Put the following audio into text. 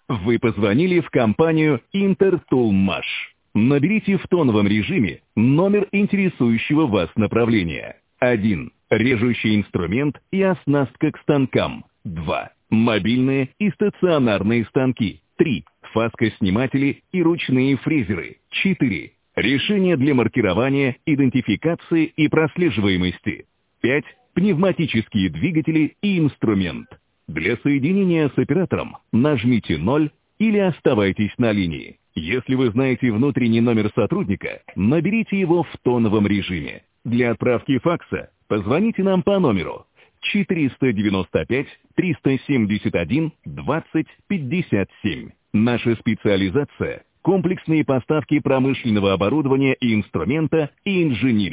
Вы позвонили в компанию «Интертулмаш». Наберите в тоновом режиме номер интересующего вас направления. 1. Режущий инструмент и оснастка к станкам. 2. Мобильные и стационарные станки. 3. Фаскосниматели и ручные фрезеры. 4. Решения для маркирования, идентификации и прослеживаемости. 5. Пневматические двигатели и инструмент. Для соединения с оператором нажмите 0 или оставайтесь на линии. Если вы знаете внутренний номер сотрудника, наберите его в тоновом режиме. Для отправки факса позвоните нам по номеру 495 371 20 57. Наша специализация – комплексные поставки промышленного оборудования и инструмента и инженерии.